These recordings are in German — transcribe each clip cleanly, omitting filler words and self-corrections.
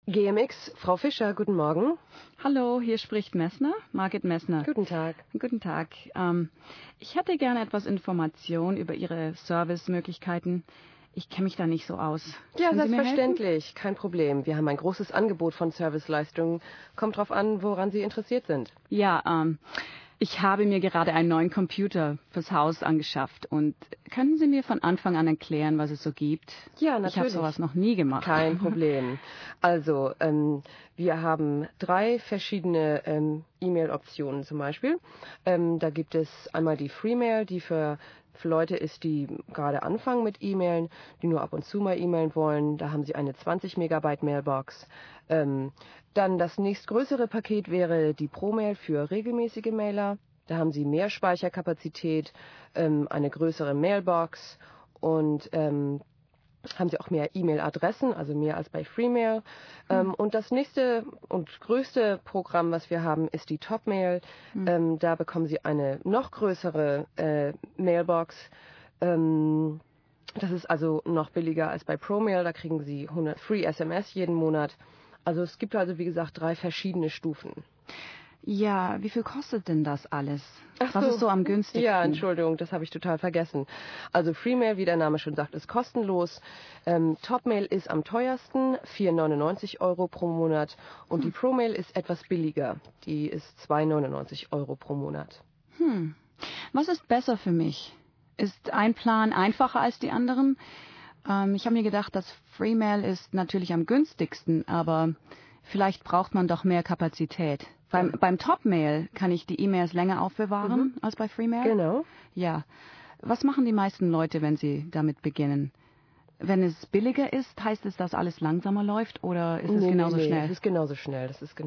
GMX, Frau Fischer, guten Morgen. Hallo, hier spricht Messner, Margit Messner. Guten Tag. Guten Tag. Ich hätte gerne etwas Information über Ihre Servicemöglichkeiten. Ich kenne mich da nicht so aus. Ja, Können Sie mir selbstverständlich, kein Problem. Wir haben ein großes Angebot von Serviceleistungen. Kommt drauf an, woran Sie interessiert sind. Ja, ich habe mir gerade einen neuen Computer fürs Haus angeschafft. Und könnten Sie mir von Anfang an erklären, was es so gibt? Ja, natürlich. Ich habe sowas noch nie gemacht. Kein Problem. Also, wir haben 3 verschiedene E-Mail-Optionen zum Beispiel. Da gibt es einmal die Freemail, die für Leute ist, die gerade anfangen mit E-Mailen, die nur ab und zu mal E-Mailen wollen. Da haben Sie eine 20 Megabyte Mailbox. Dann das nächstgrößere Paket wäre die ProMail für regelmäßige Mailer. Da haben Sie mehr Speicherkapazität, eine größere Mailbox und haben Sie auch mehr E-Mail-Adressen, also mehr als bei Freemail. Und das nächste und größte Programm, was wir haben, ist die Topmail. Da bekommen Sie eine noch größere Mailbox. Das ist also noch billiger als bei ProMail. Da kriegen Sie 100 Free SMS jeden Monat. Also es gibt also, wie gesagt, 3 verschiedene Stufen. Ja, wie viel kostet denn das alles? Ach Was so. ist so am günstigsten? Ja, Entschuldigung, das habe ich total vergessen. Also Freemail, wie der Name schon sagt, ist kostenlos. Topmail ist am teuersten, 4,99 € pro Monat. Und die ProMail ist etwas billiger. Die ist 2,99 € pro Monat. Was ist besser für mich? Ist ein Plan einfacher als die anderen? Ich habe mir gedacht, dass Freemail ist natürlich am günstigsten, aber vielleicht braucht man doch mehr Kapazität. Beim Topmail kann ich die E-Mails länger aufbewahren als bei Freemail? Genau. Ja. Was machen die meisten Leute, wenn sie damit beginnen? Wenn es billiger ist, heißt es, dass alles langsamer läuft oder ist es genauso schnell? Das ist genauso schnell.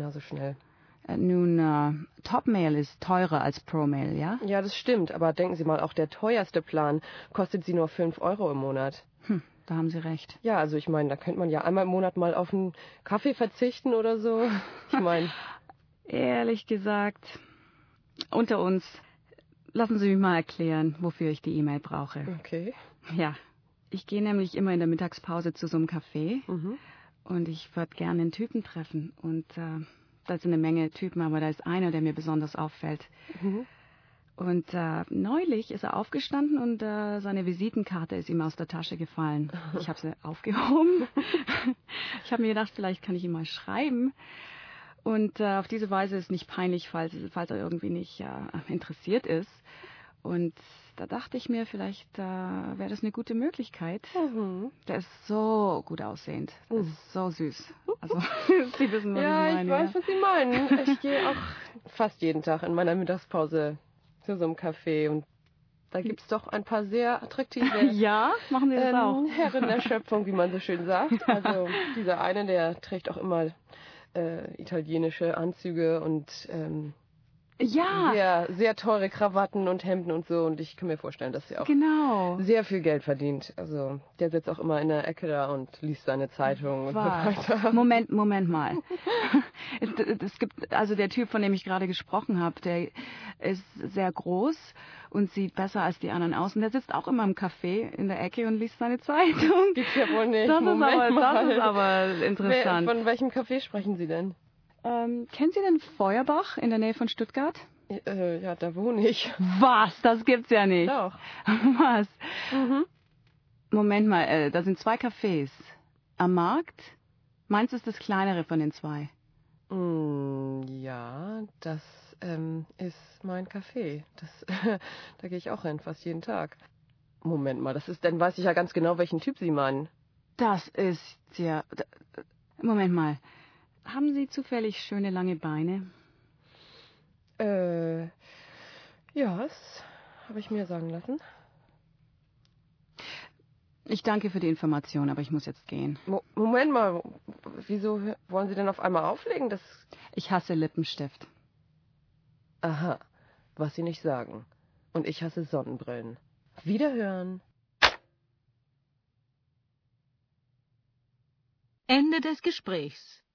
Nun, Topmail ist teurer als ProMail, ja? Ja, das stimmt. Aber denken Sie mal, auch der teuerste Plan kostet Sie nur 5 € im Monat. Da haben Sie recht. Ja, also ich meine, da könnte man ja einmal im Monat mal auf einen Kaffee verzichten oder so. Ich meine... Ehrlich gesagt, unter uns, lassen Sie mich mal erklären, wofür ich die E-Mail brauche. Okay. Ja, ich gehe nämlich immer in der Mittagspause zu so einem Café und ich würde gerne einen Typen treffen. Und da sind eine Menge Typen, aber da ist einer, der mir besonders auffällt. Und neulich ist er aufgestanden und seine Visitenkarte ist ihm aus der Tasche gefallen. Ich habe sie aufgehoben. Ich habe mir gedacht, vielleicht kann ich ihm mal schreiben. Und auf diese Weise ist nicht peinlich, falls er irgendwie nicht interessiert ist. Und da dachte ich mir, vielleicht wäre das eine gute Möglichkeit. Der ist so gut aussehend. Der ist so süß. Also, Sie wissen, was ich meine. Ja, ich weiß, was Sie meinen. Ich gehe auch fast jeden Tag in meiner Mittagspause zu so einem Café. Und da gibt's doch ein paar sehr attraktive Ja, machen Sie das auch? Herren der Schöpfung, wie man so schön sagt. Also dieser eine, der trägt auch immer italienische Anzüge und Ja, sehr teure Krawatten und Hemden und so. Und ich kann mir vorstellen, dass er auch genau. sehr viel Geld verdient. Also der sitzt auch immer in der Ecke da und liest seine Zeitung und so weiter. Moment mal. Es gibt, also der Typ, von dem ich gerade gesprochen habe, der ist sehr groß und sieht besser als die anderen aus. Und der sitzt auch immer im Café in der Ecke und liest seine Zeitung. Gibt's ja wohl nicht. Das ist aber interessant. Von welchem Café sprechen Sie denn? Kennen Sie den Feuerbach in der Nähe von Stuttgart? Ja, da wohne ich. Was? Das gibt's ja nicht. Doch. Was? Moment mal, da sind 2 Cafés. Am Markt? Meins ist das kleinere von den 2. Ja, das ist mein Café. Da gehe ich auch hin, fast jeden Tag. Moment mal, dann weiß ich ja ganz genau, welchen Typ Sie meinen. Das ist ja... Moment mal. Haben Sie zufällig schöne lange Beine? Ja, das habe ich mir sagen lassen. Ich danke für die Information, aber ich muss jetzt gehen. Moment mal, wieso wollen Sie denn auf einmal auflegen? Ich hasse Lippenstift. Aha, was Sie nicht sagen. Und ich hasse Sonnenbrillen. Wiederhören. Ende des Gesprächs.